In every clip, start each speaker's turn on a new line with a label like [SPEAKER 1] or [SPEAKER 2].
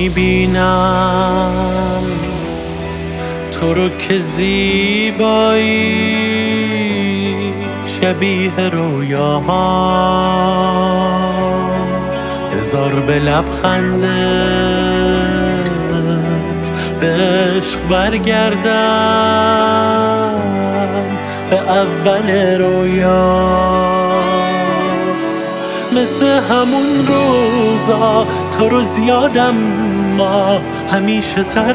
[SPEAKER 1] میبینم تو رو که زیبایی شبیه رویاها، بذار به لبخندت به عشق برگردم به اول رویا. مثل همون روزا تو رو زیادم ما همیشه تر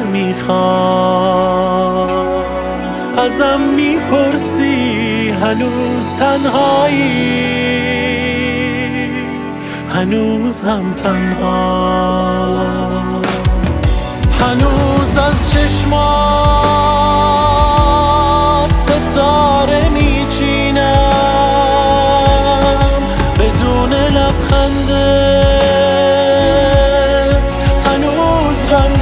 [SPEAKER 1] میخوام. ازم میپرسی هنوز تنهایی، هنوز هم تنها، هنوز از چشمات ستاره میچینم بدون لبخندت، هنوز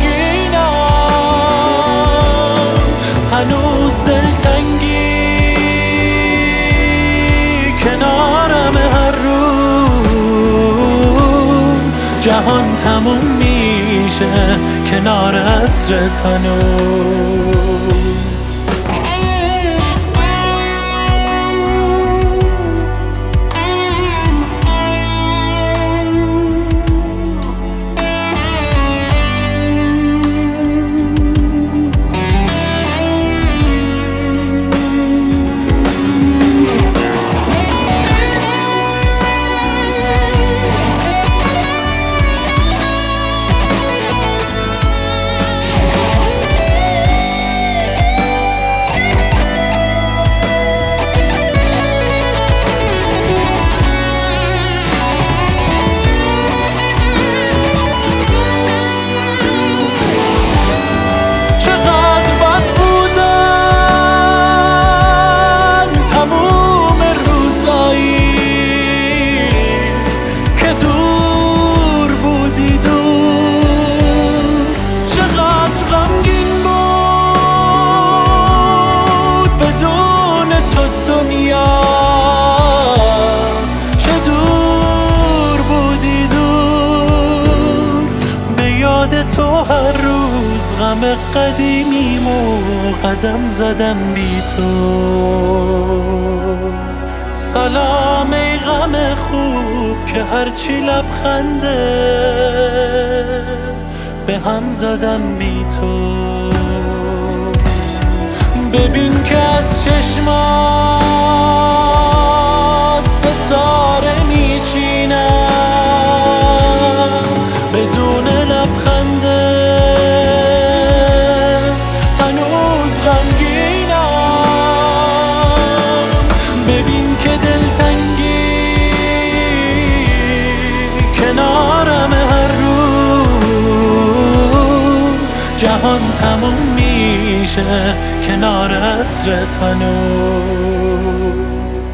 [SPEAKER 1] غمگینم، هنوز دلتنگی کنارم هر روز. جهان تموم میشه کنار عطرت هنوز. تو هر روز غم قدیمیمو قدم زدم بی تو. سلام ای غم خوب که هرچی لبخنده به هم زدم بی تو. ببین که از چشمات ستاره میچینم بدون لبخندت، هنوز غمگینم. ببین که دلتنگی کنارم هر روز. جهان تموم میشه کنار عطرت هنوز.